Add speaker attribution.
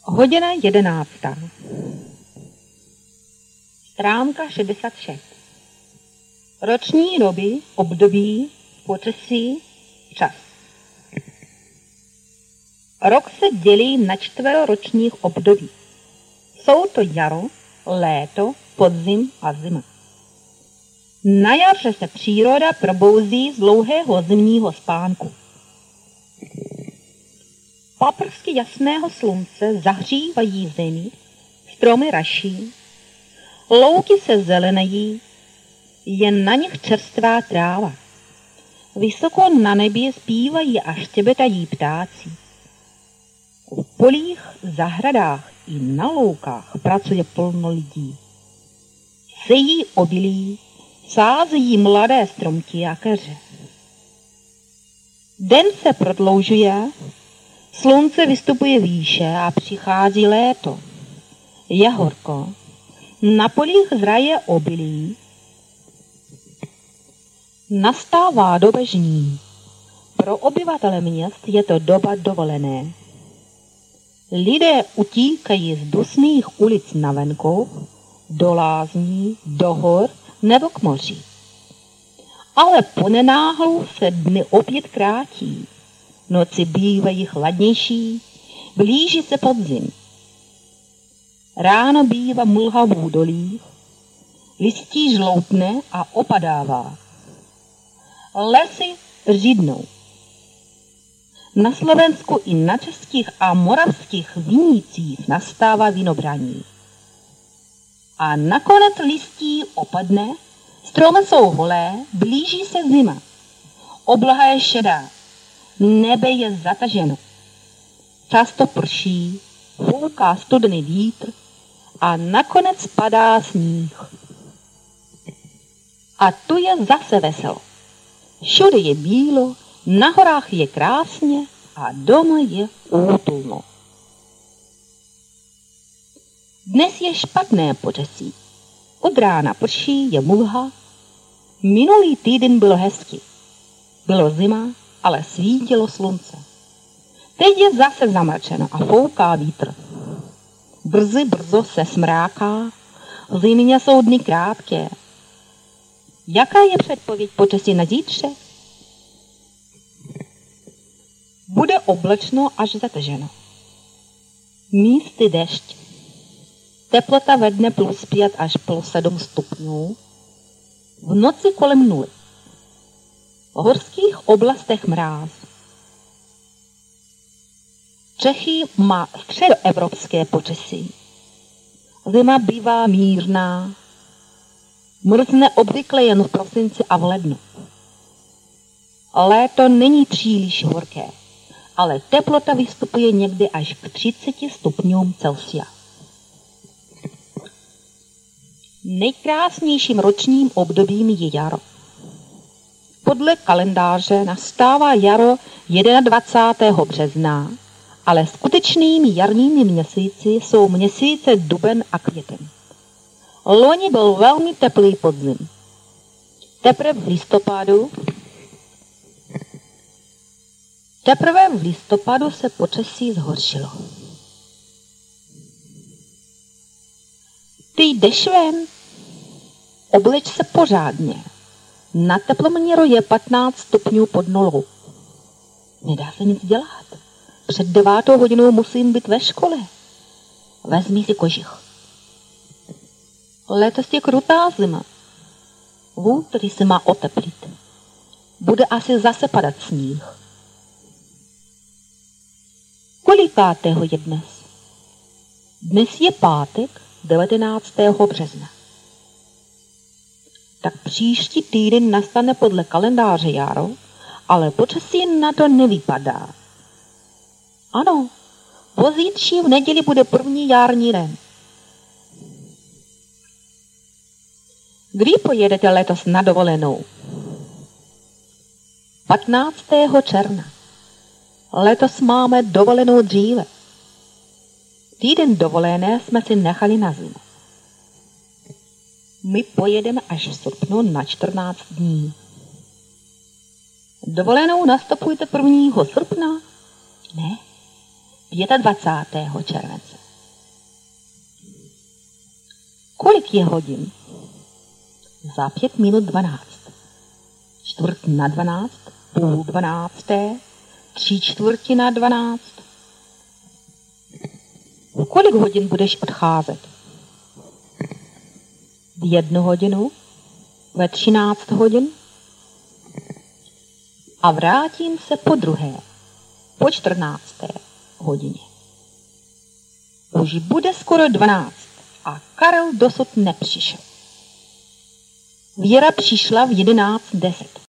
Speaker 1: Hodina 11. Stránka 66. Roční doby, období, počasí, čas. Rok se dělí na 4 ročních období. Jsou to jaro, léto, podzim a zima. Na jaře se příroda probouzí z dlouhého zimního spánku. Paprsky jasného slunce zahřívají zemi, stromy raší, louky se zelenají, je na nich čerstvá tráva. Vysoko na nebi zpívají a štěbetají ptáci. V polích, zahradách i na loukách pracuje plno lidí. Sejí obilí, sázejí mladé stromky a keře. Den se prodloužuje, slunce vystupuje výše a přichází léto. Je horko, na polích zraje obilí, nastává doba žní. Pro obyvatele měst je to doba dovolené. Lidé utíkají z dusných ulic na venkov, do lázní, do hor nebo k moři. Ale ponenáhlu se dny opět krátí. Noci bývají chladnější, blíží se podzim. Ráno bývá mlha v údolích, listí žloutne a opadává. Lesy řidnou. Na Slovensku i na českých a moravských vinících nastává vinobraní. A nakonec listí opadne, stromy jsou holé, blíží se zima. Obloha je šedá, nebe je zataženo. Často prší, fouká studený vítr a nakonec padá sníh. A tu je zase veselo. Všude je bílo, na horách je krásně a doma je útulno. Dnes je špatné počasí. Od rána prší, je mlha. Minulý týden byl hezký. Bylo zima, ale svítilo slunce. Teď je zase zamračeno a fouká vítr. Brzo se smráká, v zimě jsou dny krátké. Jaká je předpověď počasí na zítřek? Bude oblačno až zataženo. Místy dešť. Teplota ve dne +5 až +7 stupňů. V noci kolem 0. V horských oblastech mráz. Čechy má středoevropské počasí. Zima bývá mírná. Mrzne obvykle jen v prosinci a v lednu. Léto není příliš horké, ale teplota vystupuje někdy až k 30 stupňům Celsia. Nejkrásnějším ročním obdobím je jaro. Podle kalendáře nastává jaro 21. března, ale skutečnými jarními měsíci jsou měsíce duben a květen. Loni byl velmi teplý podzim. Teprve v listopadu se počasí zhoršilo. Ty jdeš ven, obleč se pořádně. Na teploměru je 15 stupňů pod nulou. Nedá se nic dělat. Před 9. hodinou musím být ve škole. Vezmi si kožich. Letos je krutá zima. V úterý se má oteplit. Bude asi zase padat sníh. Kolikátého je dnes? Dnes je pátek 19. března. Tak příští týden nastane podle kalendáře jaro, ale počasí na to nevypadá. Ano, pozítří v neděli bude první jarní den. Kdy pojedete letos na dovolenou? 15. června. Letos máme dovolenou dříve. Týden dovolené jsme si nechali na zimu. My pojedeme až v srpnu na 14 dní. Dovolenou nastupujete 1. srpna? Ne, 25. července. Kolik je hodin? Za 5 minut 12. 11:45, půl 12, 3/4 na 12. V kolik hodin budeš odcházet? V 1 hodinu? Ve 13 hodin? A vrátím se po druhé, po 14. hodině. Už bude skoro 12 a Karel dosud nepřišel. Věra přišla v 11:10.